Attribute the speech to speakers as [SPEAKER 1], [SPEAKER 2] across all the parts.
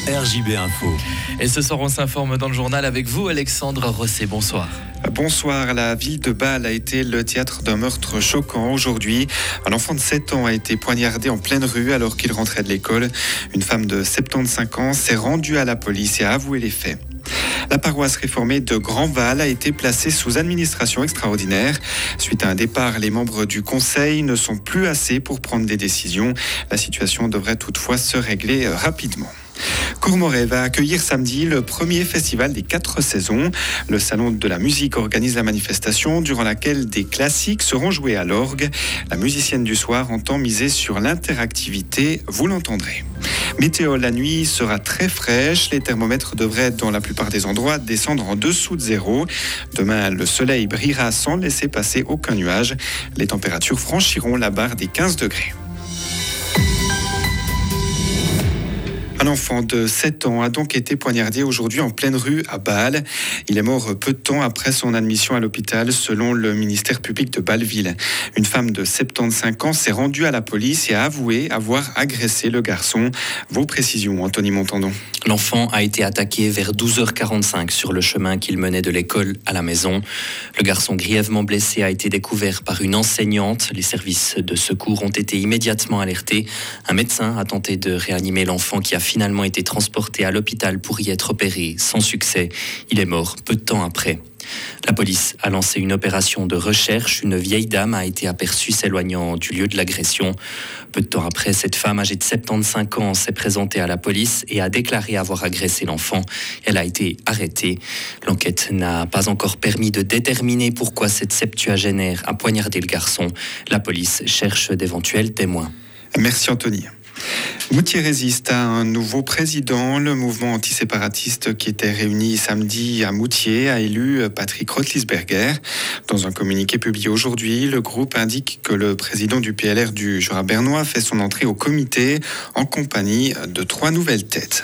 [SPEAKER 1] RJB Info.
[SPEAKER 2] Et ce soir, on s'informe dans le journal avec vous, Alexandre Rosset. Bonsoir.
[SPEAKER 3] Bonsoir. La ville de Bâle a été le théâtre d'un meurtre choquant aujourd'hui. Un enfant de 7 ans a été poignardé en pleine rue alors qu'il rentrait de l'école. Une femme de 75 ans s'est rendue à la police et a avoué les faits. La paroisse réformée de Grandval a été placée sous administration extraordinaire. Suite à un départ, les membres du conseil ne sont plus assez pour prendre des décisions. La situation devrait toutefois se régler rapidement. Courmoray va accueillir samedi le premier festival des 4 saisons. Le Salon de la musique organise la manifestation durant laquelle des classiques seront joués à l'orgue. La musicienne du soir entend miser sur l'interactivité, vous l'entendrez. Météo, la nuit sera très fraîche. Les thermomètres devraient, dans la plupart des endroits, descendre en dessous de zéro. Demain, le soleil brillera sans laisser passer aucun nuage. Les températures franchiront la barre des 15 degrés. Un enfant de 7 ans a donc été poignardé aujourd'hui en pleine rue à Bâle. Il est mort peu de temps après son admission à l'hôpital, selon le ministère public de Bâle-Ville. Une femme de 75 ans s'est rendue à la police et a avoué avoir agressé le garçon. Vos précisions, Anthony Montandon.
[SPEAKER 4] L'enfant a été attaqué vers 12h45 sur le chemin qu'il menait de l'école à la maison. Le garçon grièvement blessé a été découvert par une enseignante. Les services de secours ont été immédiatement alertés. Un médecin a tenté de réanimer l'enfant qui a finalement été transporté à l'hôpital pour y être opéré sans succès. Il est mort peu de temps après. La police a lancé une opération de recherche. Une vieille dame a été aperçue s'éloignant du lieu de l'agression. Peu de temps après, cette femme âgée de 75 ans s'est présentée à la police et a déclaré avoir agressé l'enfant. Elle a été arrêtée. L'enquête n'a pas encore permis de déterminer pourquoi cette septuagénaire a poignardé le garçon. La police cherche d'éventuels témoins.
[SPEAKER 3] Merci Anthony. Moutier résiste à un nouveau président. Le mouvement antiséparatiste qui était réuni samedi à Moutier a élu Patrick Rotlisberger. Dans un communiqué publié aujourd'hui, le groupe indique que le président du PLR du Jura bernois fait son entrée au comité en compagnie de 3 nouvelles têtes.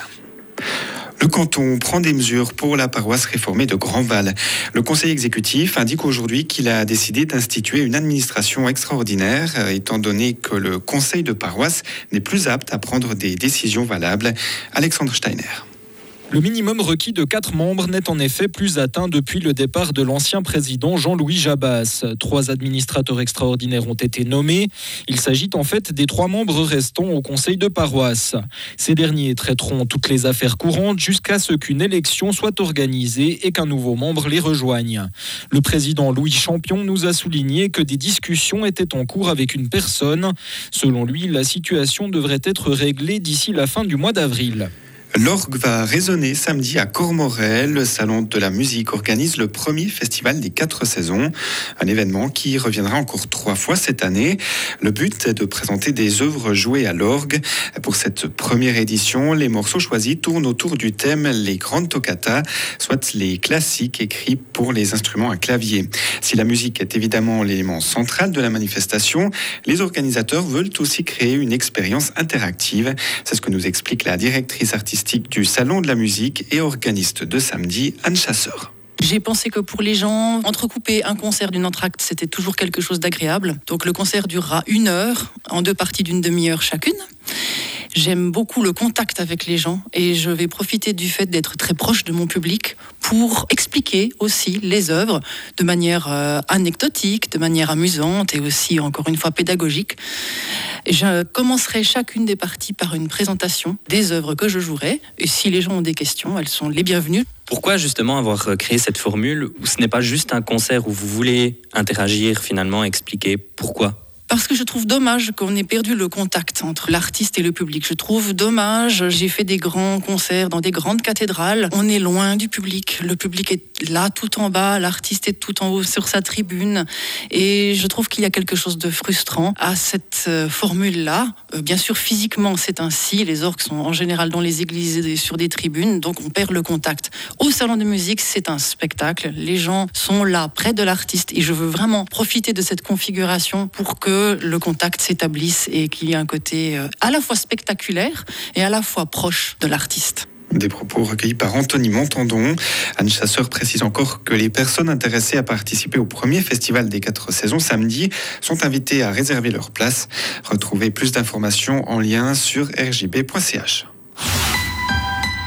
[SPEAKER 3] Le canton prend des mesures pour la paroisse réformée de Grandval. Le conseil exécutif indique aujourd'hui qu'il a décidé d'instituer une administration extraordinaire, étant donné que le conseil de paroisse n'est plus apte à prendre des décisions valables. Alexandre Steiner.
[SPEAKER 5] Le minimum requis de 4 membres n'est en effet plus atteint depuis le départ de l'ancien président Jean-Louis Jabas. 3 administrateurs extraordinaires ont été nommés. Il s'agit en fait des 3 membres restants au conseil de paroisse. Ces derniers traiteront toutes les affaires courantes jusqu'à ce qu'une élection soit organisée et qu'un nouveau membre les rejoigne. Le président Louis Champion nous a souligné que des discussions étaient en cours avec une personne. Selon lui, la situation devrait être réglée d'ici la fin du mois d'avril.
[SPEAKER 3] L'orgue va résonner samedi à Courmoray. Le Salon de la musique organise le premier festival des 4 saisons. Un événement qui reviendra encore 3 fois cette année. Le but est de présenter des œuvres jouées à l'orgue. Pour cette première édition, les morceaux choisis tournent autour du thème les grandes toccatas, soit les classiques écrits pour les instruments à clavier. Si la musique est évidemment l'élément central de la manifestation, les organisateurs veulent aussi créer une expérience interactive. C'est ce que nous explique la directrice artistique du Salon de la musique et organiste de samedi, Anne Chasseur.
[SPEAKER 6] J'ai pensé que pour les gens, entrecouper un concert d'une entracte, c'était toujours quelque chose d'agréable. Donc le concert durera 1 heure, en 2 parties d'une demi-heure chacune. J'aime beaucoup le contact avec les gens et je vais profiter du fait d'être très proche de mon public pour expliquer aussi les œuvres de manière anecdotique, de manière amusante et aussi, encore une fois, pédagogique. Je commencerai chacune des parties par une présentation des œuvres que je jouerai. Et si les gens ont des questions, elles sont les bienvenues.
[SPEAKER 4] Pourquoi justement avoir créé cette formule où ce n'est pas juste un concert où vous voulez interagir finalement, expliquer pourquoi ?
[SPEAKER 6] Parce que je trouve dommage qu'on ait perdu le contact entre l'artiste et le public. Je trouve dommage, j'ai fait des grands concerts dans des grandes cathédrales. On est loin du public. Le public est là tout en bas, l'artiste est tout en haut sur sa tribune. Et je trouve qu'il y a quelque chose de frustrant à cette formule-là. Bien sûr, physiquement, c'est ainsi. Les orgues sont en général dans les églises et sur des tribunes, donc on perd le contact. Au salon de musique, c'est un spectacle. Les gens sont là, près de l'artiste. Et je veux vraiment profiter de cette configuration pour que le contact s'établisse et qu'il y ait un côté à la fois spectaculaire et à la fois proche de l'artiste.
[SPEAKER 3] Des propos recueillis par Anthony Montandon. Anne Chasseur précise encore que les personnes intéressées à participer au premier festival des 4 saisons samedi sont invitées à réserver leur place. Retrouvez plus d'informations en lien sur rjb.ch.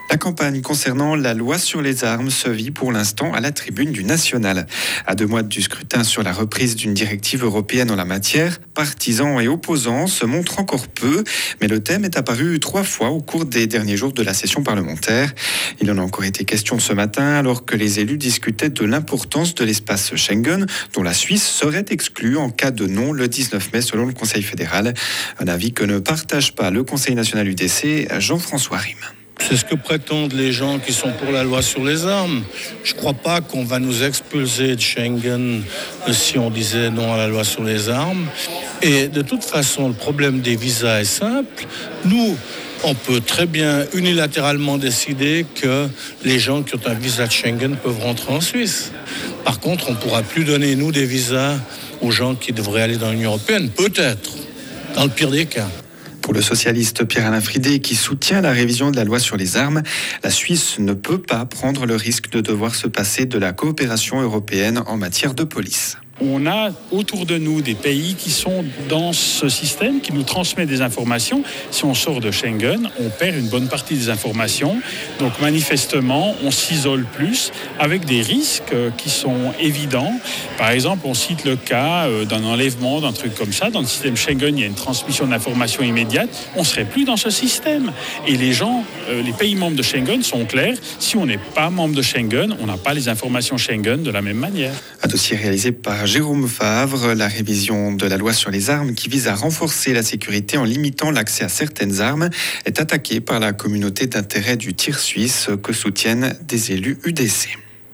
[SPEAKER 3] La campagne concernant la loi sur les armes se vit pour l'instant à la tribune du National. À 2 mois du scrutin sur la reprise d'une directive européenne en la matière, partisans et opposants se montrent encore peu, mais le thème est apparu 3 fois au cours des derniers jours de la session parlementaire. Il en a encore été question ce matin alors que les élus discutaient de l'importance de l'espace Schengen, dont la Suisse serait exclue en cas de non le 19 mai selon le Conseil fédéral. Un avis que ne partage pas le Conseil national UDC, Jean-François Rime.
[SPEAKER 1] C'est ce que prétendent les gens qui sont pour la loi sur les armes. Je ne crois pas qu'on va nous expulser de Schengen si on disait non à la loi sur les armes. Et de toute façon, le problème des visas est simple. Nous, on peut très bien unilatéralement décider que les gens qui ont un visa de Schengen peuvent rentrer en Suisse. Par contre, on ne pourra plus donner, nous, des visas aux gens qui devraient aller dans l'Union européenne. Peut-être, dans le pire des cas.
[SPEAKER 3] Pour le socialiste Pierre-Alain Fridé, qui soutient la révision de la loi sur les armes, la Suisse ne peut pas prendre le risque de devoir se passer de la coopération européenne en matière de police.
[SPEAKER 7] On a autour de nous des pays qui sont dans ce système, qui nous transmet des informations. Si on sort de Schengen, on perd une bonne partie des informations. Donc manifestement, on s'isole plus avec des risques qui sont évidents. Par exemple, on cite le cas d'un enlèvement, d'un truc comme ça. Dans le système Schengen, il y a une transmission d'informations immédiate. On ne serait plus dans ce système. Et les gens, les pays membres de Schengen sont clairs. Si on n'est pas membre de Schengen, on n'a pas les informations Schengen de la même manière.
[SPEAKER 3] Un dossier réalisé par Jérôme Favre, la révision de la loi sur les armes qui vise à renforcer la sécurité en limitant l'accès à certaines armes est attaquée par la communauté d'intérêt du tir suisse que soutiennent des élus UDC.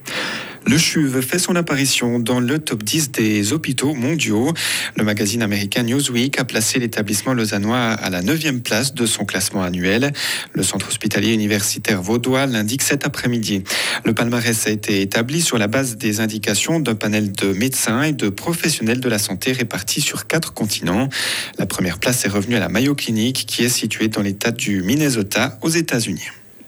[SPEAKER 3] Le CHUV fait son apparition dans le top 10 des hôpitaux mondiaux. Le magazine américain Newsweek a placé l'établissement lausannois à la 9e place de son classement annuel. Le centre hospitalier universitaire vaudois l'indique cet après-midi. Le palmarès a été établi sur la base des indications d'un panel de médecins et de professionnels de la santé répartis sur 4 continents. La première place est revenue à la Mayo Clinic qui est située dans l'État du Minnesota aux États-Unis.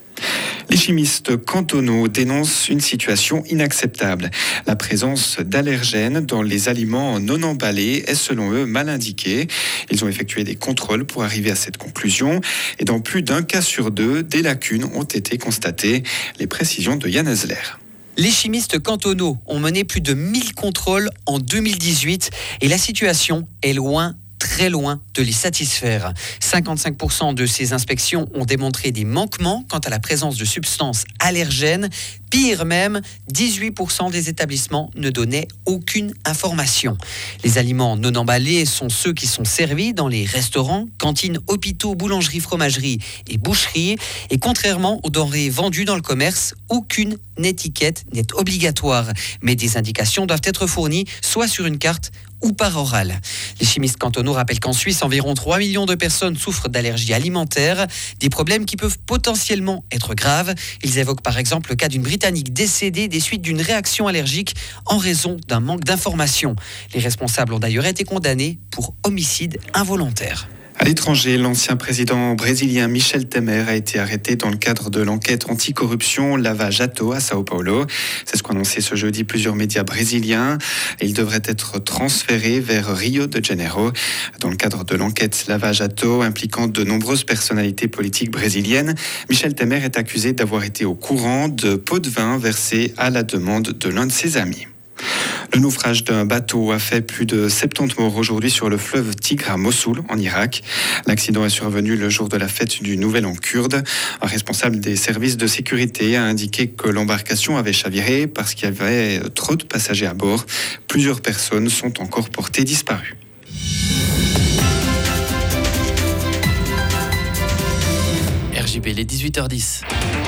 [SPEAKER 3] Les chimistes cantonaux dénoncent une situation inacceptable. La présence d'allergènes dans les aliments non emballés est selon eux mal indiquée. Ils ont effectué des contrôles pour arriver à cette conclusion. Et dans plus d'un cas sur 2, des lacunes ont été constatées. Les précisions de Yann Ezler.
[SPEAKER 8] Les chimistes cantonaux ont mené plus de 1000 contrôles en 2018 et la situation est très loin de les satisfaire. 55% de ces inspections ont démontré des manquements quant à la présence de substances allergènes. Pire même, 18% des établissements ne donnaient aucune information. Les aliments non emballés sont ceux qui sont servis dans les restaurants, cantines, hôpitaux, boulangeries, fromageries et boucheries. Et contrairement aux denrées vendues dans le commerce, aucune étiquette n'est obligatoire. Mais des indications doivent être fournies soit sur une carte ou par oral. Les chimistes cantonaux rappellent qu'en Suisse, environ 3 millions de personnes souffrent d'allergies alimentaires, des problèmes qui peuvent potentiellement être graves. Ils évoquent par exemple le cas d'une Britannique décédée des suites d'une réaction allergique en raison d'un manque d'information. Les responsables ont d'ailleurs été condamnés pour homicide involontaire.
[SPEAKER 3] À l'étranger, l'ancien président brésilien Michel Temer a été arrêté dans le cadre de l'enquête anticorruption Lava Jato à Sao Paulo. C'est ce qu'ont annoncé ce jeudi plusieurs médias brésiliens. Il devrait être transféré vers Rio de Janeiro. Dans le cadre de l'enquête Lava Jato impliquant de nombreuses personnalités politiques brésiliennes, Michel Temer est accusé d'avoir été au courant de pots de vin versés à la demande de l'un de ses amis. Le naufrage d'un bateau a fait plus de 70 morts aujourd'hui sur le fleuve Tigre à Mossoul, en Irak. L'accident est survenu le jour de la fête du Nouvel An kurde. Un responsable des services de sécurité a indiqué que l'embarcation avait chaviré parce qu'il y avait trop de passagers à bord. Plusieurs personnes sont encore portées disparues.
[SPEAKER 2] RJB, les 18h10.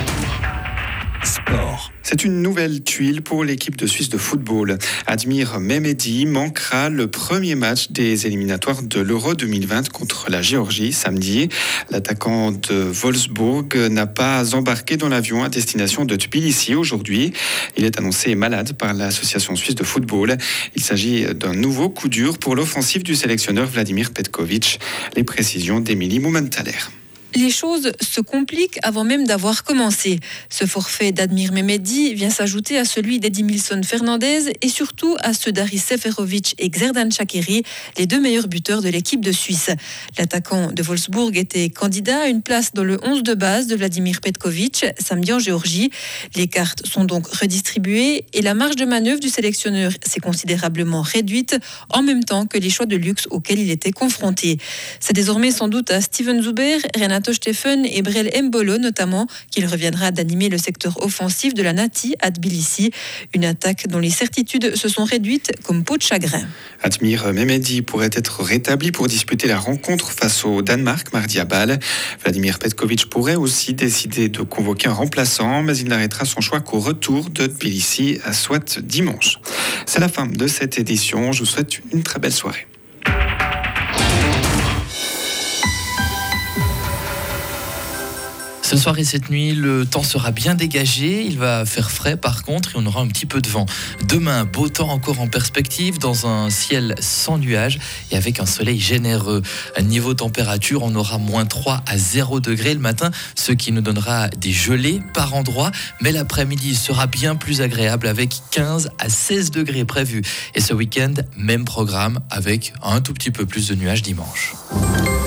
[SPEAKER 3] Sport. C'est une nouvelle tuile pour l'équipe de Suisse de football. Admir Mehmedi manquera le premier match des éliminatoires de l'Euro 2020 contre la Géorgie samedi. L'attaquant de Wolfsburg n'a pas embarqué dans l'avion à destination de Tbilissi aujourd'hui. Il est annoncé malade par l'Association suisse de football. Il s'agit d'un nouveau coup dur pour l'offensive du sélectionneur Vladimir Petkovic. Les précisions d'Emilie Mumenthaler.
[SPEAKER 9] Les choses se compliquent avant même d'avoir commencé. Ce forfait d'Admir Mehmedi vient s'ajouter à celui d'Edimilson Fernandez et surtout à ceux d'Aris Seferovic et Xherdan Shaqiri, les 2 meilleurs buteurs de l'équipe de Suisse. L'attaquant de Wolfsburg était candidat à une place dans le 11 de base de Vladimir Petkovic, samedi en Géorgie. Les cartes sont donc redistribuées et la marge de manœuvre du sélectionneur s'est considérablement réduite, en même temps que les choix de luxe auxquels il était confronté. C'est désormais sans doute à Steven Zuber, Renato Steffen et Brel Mbolo notamment qu'il reviendra d'animer le secteur offensif de la Nati à Tbilissi. Une attaque dont les certitudes se sont réduites comme peau de chagrin.
[SPEAKER 3] Admir Mehmedi pourrait être rétabli pour disputer la rencontre face au Danemark mardi à Bâle. Vladimir Petkovic pourrait aussi décider de convoquer un remplaçant, mais il n'arrêtera son choix qu'au retour de Tbilissi, soit dimanche. C'est la fin de cette édition. Je vous souhaite une très belle soirée.
[SPEAKER 2] Ce soir et cette nuit, le temps sera bien dégagé. Il va faire frais par contre et on aura un petit peu de vent. Demain, beau temps encore en perspective dans un ciel sans nuages et avec un soleil généreux. À niveau température, on aura -3 à 0 degrés le matin, ce qui nous donnera des gelées par endroits. Mais l'après-midi sera bien plus agréable avec 15 à 16 degrés prévus. Et ce week-end, même programme avec un tout petit peu plus de nuages dimanche.